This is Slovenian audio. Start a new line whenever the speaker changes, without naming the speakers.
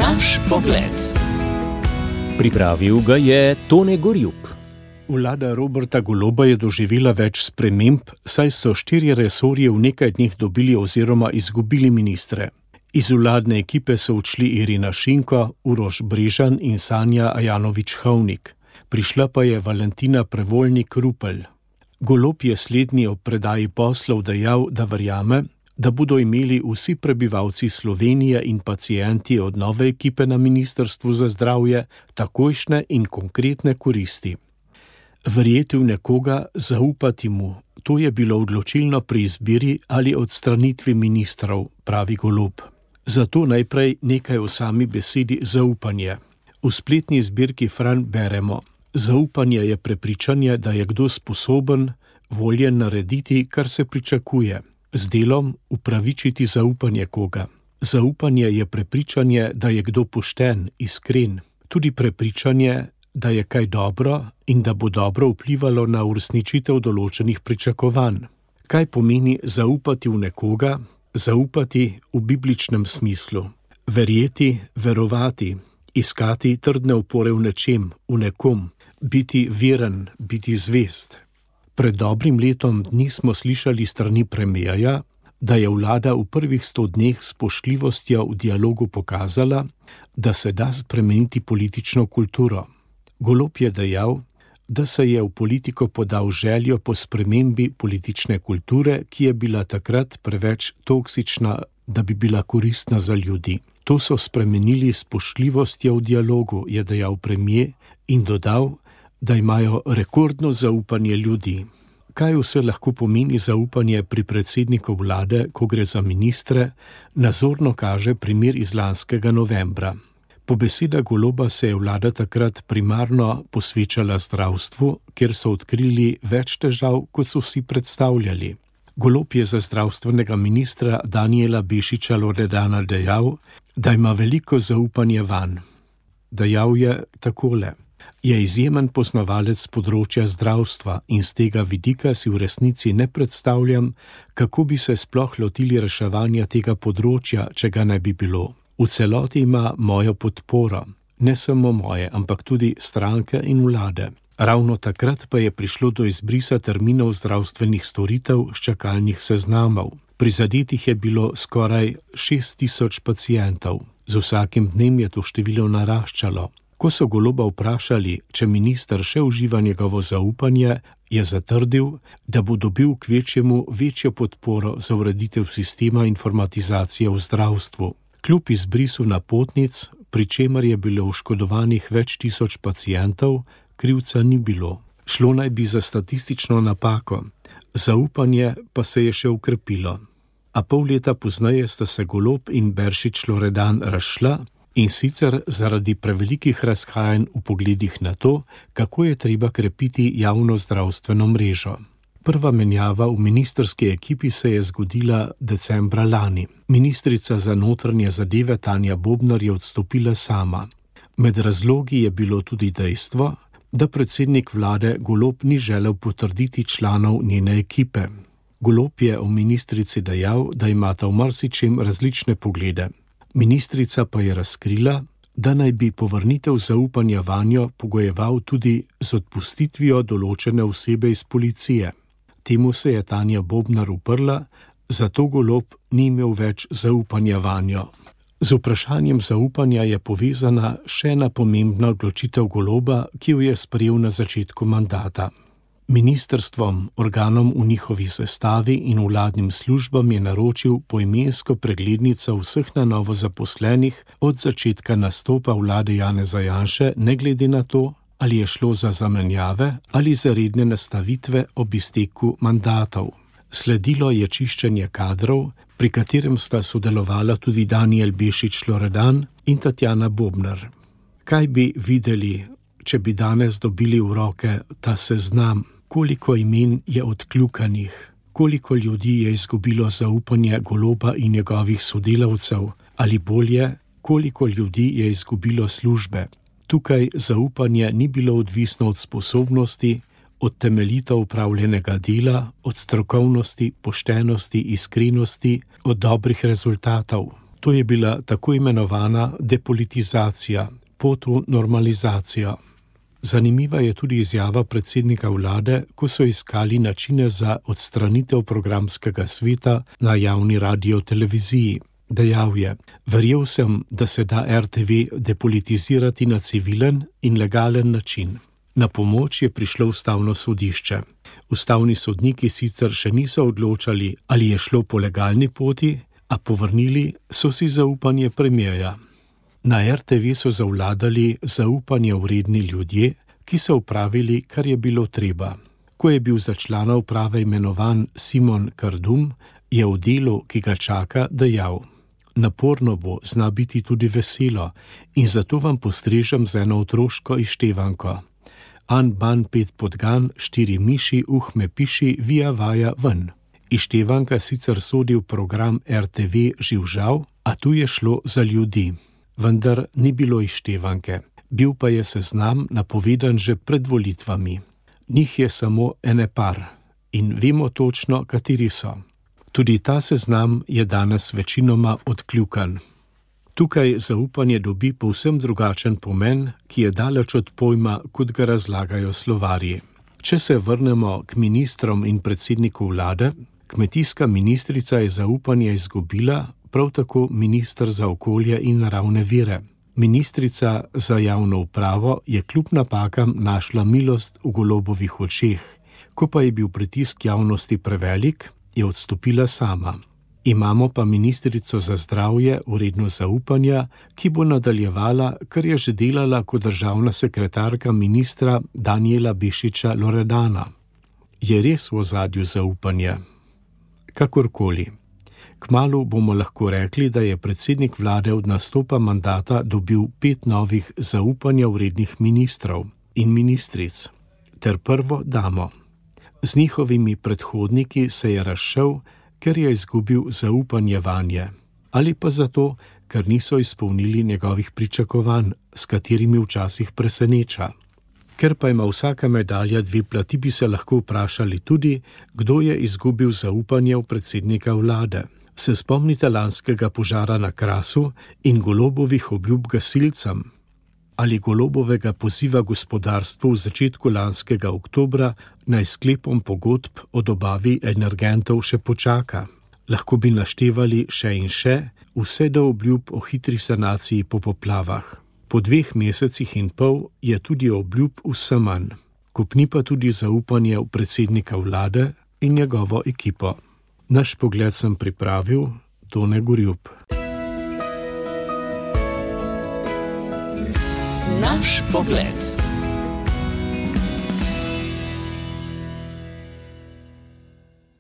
Naš pogled.
Pripravil ga je Tone Gorjup.
Vlada Roberta Goloba je doživela več sprememb, saj so 4 resorje v nekaj dneh dobili oziroma izgubili ministre. Iz vladne ekipe so odšli Irina Šinko, Uroš Brežan in Sanja Ajanović-Hovnik. Prišla pa je Valentina Prevolnik-Rupel. Golob je slednji ob predaji poslov dejal, da verjame, da bodo imeli vsi prebivalci Slovenije in pacienti od nove ekipe na Ministrstvu za zdravje takojšnje in konkretne koristi. Verjeti v nekoga, zaupati mu, to je bilo odločilno pri izbiri ali odstranitvi ministrov, pravi Golob. Zato najprej nekaj o sami besedi zaupanje. V spletni zbirki Fran beremo: zaupanje je prepričanje, da je kdo sposoben, voljen narediti, kar se pričakuje, z delom upravičiti zaupanje koga. Zaupanje je prepričanje, da je kdo pošten, iskren, tudi prepričanje, da je kaj dobro in da bo dobro vplivalo na uresničitev določenih pričakovanj. Kaj pomeni zaupati v nekoga? Zaupati v bibličnem smislu. Verjeti, verovati, iskati trdne opore v nečem, v nekom, biti veren, biti zvest. Pred dobrim letom dni smo slišali strani premierja, da je vlada v prvih 100 dneh s spoštljivostjo v dialogu pokazala, da se da spremeniti politično kulturo. Golob je dejal, da se je v politiko podal željo po spremembi politične kulture, ki je bila takrat preveč toksična, da bi bila koristna za ljudi. To so spremenili s spoštljivostjo v dialogu, je dejal premier in dodal, da imajo rekordno zaupanje ljudi. Kaj vse lahko pomeni zaupanje pri predsedniku vlade, ko gre za ministre, nazorno kaže primer iz lanskega novembra. Po besedah Goloba se je vlada takrat primarno posvečala zdravstvu, kjer so odkrili več težav, kot so si predstavljali. Golob je za zdravstvenega ministra Danijela Bešiča Loredana dejal, da ima veliko zaupanje vanj. Dejal je takole: je izjemen poznavalec področja zdravstva in z tega vidika si v resnici ne predstavljam, kako bi se sploh lotili reševanja tega področja, če ga ne bi bilo. V celoti ima mojo podporo, ne samo moje, ampak tudi stranke in vlade. Ravno takrat pa je prišlo do izbrisa terminov zdravstvenih storitev s čakalnih seznamov. Prizadetih je bilo skoraj 6.000 pacientov. Z vsakim dnem je to število naraščalo. Ko so Goloba vprašali, če minister še uživa njegovo zaupanje, je zatrdil, da bo dobil kvečjemu večjo podporo za ureditev sistema informatizacije v zdravstvu. Kljub izbrisu napotnic, pri čemer je bilo oškodovanih več tisoč pacientov, krivca ni bilo. Šlo naj bi za statistično napako. Zaupanje pa se je še ukrepilo. A pol leta pozneje sta se Golob in Beršič Loredan razšla, in sicer zaradi prevelikih razhajanj v pogledih na to, kako je treba krepiti javno zdravstveno mrežo. Prva menjava v ministrski ekipi se je zgodila decembra lani. Ministrica za notranje zadeve Tanja Bobnar je odstopila sama. Med razlogi je bilo tudi dejstvo, da predsednik vlade Golob ni želel potrditi članov njene ekipe. Golob je o ministrici dejal, da imata v marsičem različne poglede. Ministrica pa je razkrila, da naj bi povrnitev zaupanja vanjo pogojeval tudi z odpustitvijo določene osebe iz policije. Temu se je Tanja Bobnar uprla, zato Golob ni imel več zaupanja vanjo. Z vprašanjem zaupanja je povezana še ena pomembna odločitev Goloba, ki jo je sprejel na začetku mandata. Ministrstvom, organom v njihovi sestavi in vladnim službam je naročil poimensko preglednico vseh na novo zaposlenih od začetka nastopa vlade Janeza Janše, ne glede na to, ali je šlo za zamenjave ali za redne nastavitve ob izteku mandatov. Sledilo je čiščenje kadrov, pri katerem sta sodelovala tudi Danijel Bešič Loredan in Tatjana Bobnar. Kaj bi videli, če bi danes dobili v roke ta seznam? Koliko imen je odkljukanih? Koliko ljudi je izgubilo zaupanje Goloba in njegovih sodelavcev? Ali bolje, koliko ljudi je izgubilo službe? Tukaj zaupanje ni bilo odvisno od sposobnosti, od temeljito upravljenega dela, od strokovnosti, poštenosti, iskrenosti, od dobrih rezultatov. To je bila tako imenovana depolitizacija, pot v normalizacijo. Zanimiva je tudi izjava predsednika vlade, ko so iskali načine za odstranitev programskega sveta na javni radioteleviziji. Dejal je: "Verjel sem, da se da RTV depolitizirati na civilen in legalen način." Na pomoč je prišlo ustavno sodišče. Ustavni sodniki sicer še niso odločali, ali je šlo po legalni poti, a povrnili so si zaupanje premierja. Na RTV so zavladali zaupanje vredni ljudje, ki so upravili, kar je bilo treba. Ko je bil za člana uprave imenovan Simon Kardum, je v delu, ki ga čaka, dejal: "Naporno bo, zna biti tudi veselo, in zato vam postrežem z eno otroško izštevanko. An ban 5 podgan, 4 miši, me piši, vija vaja ven." Izštevanka sicer sodi v program RTV Živžav, a tu je šlo za ljudi. Vendar ni bilo izštevanke. Bil pa je seznam napovedan že pred volitvami. Njih je samo ene par in vemo točno, kateri so. Tudi ta seznam je danes večinoma odkljukan. Tukaj zaupanje dobi povsem drugačen pomen, ki je daleč od pojma, kot ga razlagajo slovarji. Če se vrnemo k ministrom in predsedniku vlade, kmetijska ministrica je zaupanje izgubila, prav tako minister za okolje in naravne vire. Ministrica za javno upravo je kljub napakam našla milost v Golobovih očeh. Ko pa je bil pritisk javnosti prevelik, je odstopila sama. Imamo pa ministrico za zdravje vredno zaupanja, ki bo nadaljevala, kar je že delala kot državna sekretarka ministra Danijela Bešiča Loredana. Je res v ozadju zaupanje? Kakorkoli. Kmalu bomo lahko rekli, da je predsednik vlade od nastopa mandata dobil 5 novih zaupanja vrednih ministrov in ministric ter prvo damo. Z njihovimi predhodniki se je razšel, ker je izgubil zaupanje vanje, ali pa zato, ker niso izpolnili njegovih pričakovanj, s katerimi včasih preseneča. Ker pa ima vsaka medalja 2 plati, bi se lahko vprašali tudi, kdo je izgubil zaupanje v predsednika vlade. Se spomnite lanskega požara na Krasu in Golobovih obljub gasilcem? Ali Golobovega poziva gospodarstvu v začetku lanskega oktobra naj sklepom pogodb o dobavi energentov še počaka? Lahko bi naštevali še in še, vse do obljub o hitri sanaciji po poplavah. Po 2 mesecih in pol je tudi obljub vse manj. Kopni pa tudi zaupanje v predsednika vlade in njegovo ekipo. Naš pogled sem pripravil Tone Gorjup.
Naš pogled.